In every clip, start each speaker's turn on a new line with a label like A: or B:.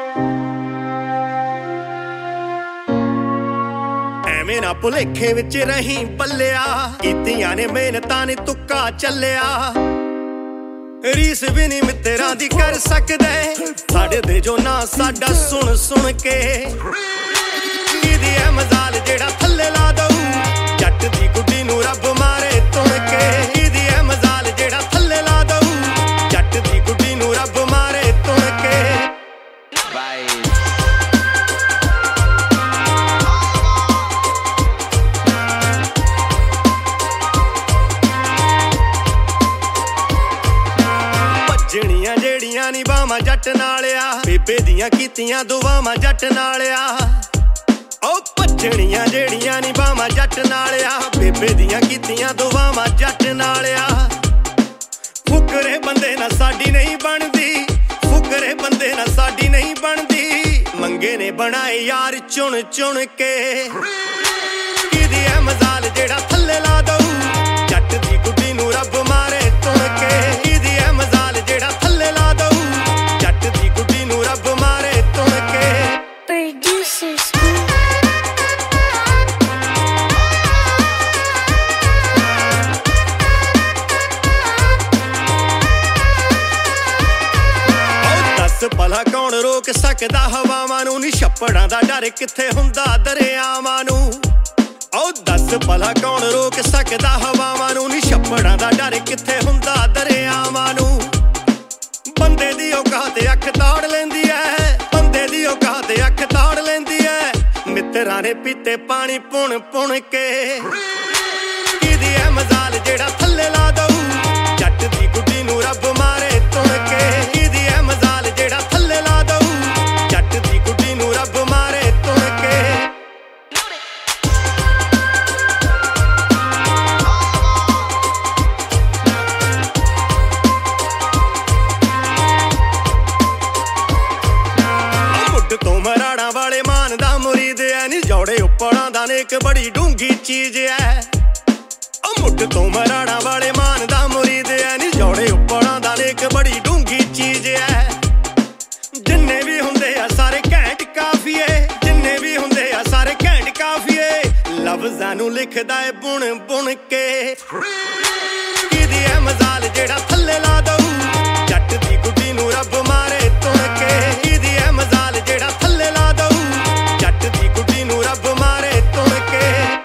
A: ਐਵੇਂ ਨਾ ਭੁਲੇਖੇ ਵਿੱਚ ਰਹੀਂ ਪੱਲਿਆ, ਕੀਤੀਆਂ ਨੇ ਮਿਹਨਤਾਂ ਨੇ ਤੁੱਕਾ ਚੱਲਿਆ। ਰੀਸ ਵੀ ਨੀ ਮਿੱਤਰਾਂ ਦੀ ਕਰ ਸਕਦੇ, ਸਾਡੇ ਦੇ ਜੋ ਨਾ ਸਾਡਾ ਸੁਣ ਸੁਣ ਕੇ। ਕਿਹਦੀ ਐ ਮਜ਼ਾਲ ਜਿਹੜਾ ਥੱਲੇ ਲਾ ਦਊ, ਜੱਟ ਦੀ ਗੁੱਡੀ ਨੂੰ ਰੱਬ ਮਾਰੇ ਤੁਣ ਕੇ। ਕਿਹਦੀ ਐ ਮਜ਼ਾਲ ਜਿਹੜਾ ਥੱਲੇ ਲਾ ਦਊ, ਜੱਟ ਦੀ ਗੁੱਡੀ ਨੂੰ ਰੱਬ ਮਾਰੇ ਤੁਣ ਕੇ। ਭੱਜਣੀਆਂ ਜਿਹੜੀਆਂ ਨੀ ਬਾਵਾਂ ਜੱਟ ਨਾਲਿਆ, ਬੇਬੇ ਦੀਆਂ ਕੀਤੀਆਂ ਦੁਆਵਾਂ ਜੱਟ ਨਾਲਿਆ। ਉਹ ਭੱਜਣੀਆਂ ਜਿਹੜੀਆਂ ਨੀ ਬਾਵਾਂ ਜੱਟ ਨਾਲਿਆ, ਬੇਬੇ ਦੀਆਂ ਕੀਤੀਆਂ ਦੁਆਵਾਂ ਜੱਟ ਨਾਲਿਆ। ਫੁਕਰੇ ਬੰਦੇ ਨਾਲ ਸਾਡੀ ਨਹੀਂ ਬਣਦੀ, ਫੁਕਰੇ ਬੰਦੇ ਨਾਲ ਸਾਡੀ ਨਹੀਂ ਬਣਦੀ। ਮੰਗੇ ਨੇ ਬਣਾਏ ਯਾਰ ਚੁਣ ਚੁਣ ਕੇ। ਕਿਹਦੀ ਐ ਮਜ਼ਾਲ ਜਿਹੜਾ ਥੱਲੇ ਲਾ ਦਊ, ਜੱਟ ਦੀ ਗੁੱਡੀ ਨੂੰ ਰੱਬ ਮਾਰੇ ਤੁਣ ਕੇ। ਕਿਹਦੀ ਐ ਮਜ਼ਾਲ ਜਿਹੜਾ ਥੱਲੇ ਲਾ ਦਊ, ਜੱਟ ਦੀ ਗੁੱਡੀ ਨੂੰ ਰੱਬ ਮਾਰੇ ਤੁਣ ਕੇ। ਭਲਾ ਕੌਣ ਰੋਕ ਸਕਦਾ ਹਵਾਵਾਂ ਨੂੰ, ਨੀ ਛੱਪੜਾਂ ਦਾ ਡਰ ਕਿੱਥੇ ਹੁੰਦਾ ਦਰਿਆਵਾਂ ਨੂੰ। ਉਹ ਦੱਸ ਭਲਾ ਕੌਣ ਰੋਕ ਸਕਦਾ ਹਵਾਵਾਂ ਨੂੰ, ਨੀ ਛੱਪੜਾਂ ਦਾ ਡਰ ਕਿੱਥੇ ਹੁੰਦਾ ਦਰਿਆਵਾਂ ਨੂੰ। ਬੰਦੇ ਦੀ ਔਕਾਤ ਅੱਖ ਤਾੜ ਲੈਂਦੀ ਐ, ਬੰਦੇ ਦੀ ਔਕਾਤ ਅੱਖ ਤਾੜ ਲੈਂਦੀ ਐ। ਮਿੱਤਰਾਂ ਨੇ ਪੀਤੇ ਪਾਣੀ ਪੁਣ ਪੁਣ ਕੇ। ਕਿਹਦੀ ਐ ਮਜ਼ਾਲ ਜਿਹੜਾ ਥੱਲੇ ਲਾ ਦਊ, ਜੱਟ ਦੀ ਗੁੱਡੀ ਨੂੰ ਰੱਬ ਮਾਰੇ ਤੁਣ ਕੇ। ਕਿਹਦੀ ਐ ਮਜ਼ਾਲ ਜਿਹੜਾ ਥੱਲੇ ਲਾ ਦਊ, ਜੱਟ ਦੀ ਗੁੱਡੀ ਨੂੰ ਰੱਬ ਮਾਰੇ ਤੁਣ ਕੇ। ਮੁੱਢ ਤੋਂ ਮਰਾੜਾਂ ਵਾਲੇ ਮਾਨ ਦਾ ਮੁਰੀਦ ਐ, ਨੀ ਜੋੜੇ ਉੱਪਰਾਂ ਦਾ ਨੇ ਇੱਕ ਬੜੀ ਡੂੰਗੀ ਚੀਜ਼ ਐ। ਮੁੱਢ ਤੋਂ ਮਰਾੜਾਂ ਵਾਲੇ ਮਾਨ ਦਾ ਮੁਰੀਦ ਐ, ਨੀ ਜੋੜੇ ਉੱਪਰਾਂ ਦਾ ਨੇ ਇੱਕ ਬੜੀ ਡੂੰਗੀ ਚੀਜ਼ ਐ। ਜਿੰਨੇ ਵੀ ਹੁੰਦੇ ਆ ਸਾਰੇ ਘੈਂਟ ਕਾਫੀਏ, ਜਿੰਨੇ ਵੀ ਹੁੰਦੇ ਆ ਸਾਰੇ ਘੈਂਟ ਕਾਫੀਏ। ਲਫ਼ਜ਼ਾਂ ਨੂੰ ਲਿਖਦਾ ਏ ਬੁਣ ਬੁਣ ਕੇ। ਕਿਹਦੀ ਐ ਮਜ਼ਾਲ ਜਿਹੜਾ ਥੱਲੇ ਲਾ ਦਊ, ਜੱਟ ਦੀ ਗੁੱਡੀ ਨੂੰ ਰੱਬ ਮਾਰੇ ਤੁਣ ਕੇ। ਕਿਹਦੀ ਐ ਮਜ਼ਾਲ ਜਿਹੜਾ ਥੱਲੇ ਲਾ ਦਊ, ਜੱਟ ਦੀ ਗੁੱਡੀ ਨੂੰ ਰੱਬ ਮਾਰੇ ਤੁਣ ਕੇ।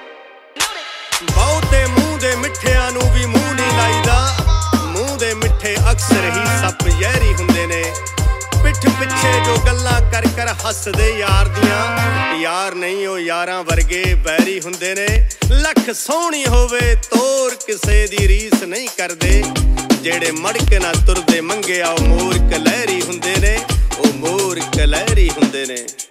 A: ਬਹੁਤੇ ਮੂੰਹ ਦੇ ਮਿੱਠਿਆਂ ਨੂੰ ਵੀ ਮੂੰਹ ਨਹੀਂ ਲਾਈਦਾ, ਮੂੰਹ ਦੇ ਮਿੱਠੇ ਅਕਸਰ ਹੀ ਸੱਪ ਜ਼ਹਿਰੀ ਹੁੰਦੇ ਨੇ। ਪਿੱਠ ਪਿੱਛੇ ਜੋ ਗੱਲਾਂ ਕਰ ਕਰ ਹੱਸਦੇ ਯਾਰ ਦੀਆਂ, ਯਾਰ ਨਹੀਂ ਉਹ ਯਾਰਾਂ ਵਰਗੇ ਵੈਰੀ ਹੁੰਦੇ ਨੇ। ਲੱਖ ਸੋਹਣੀ ਹੋਵੇ ਤੋਰ ਕਿਸੇ ਦੀ ਰੀਸ ਨਹੀਂ ਕਰਦੇ, ਜਿਹੜੇ ਮੜਕ ਨਾ ਤੁਰਦੇ ਮੰਗਿਆ ਉਹ ਮੋਰ ਕਲਹਿਰੀ ਹੁੰਦੇ ਨੇ, ਉਹ ਮੋਰ ਕਲਹਿਰੀ ਹੁੰਦੇ ਨੇ।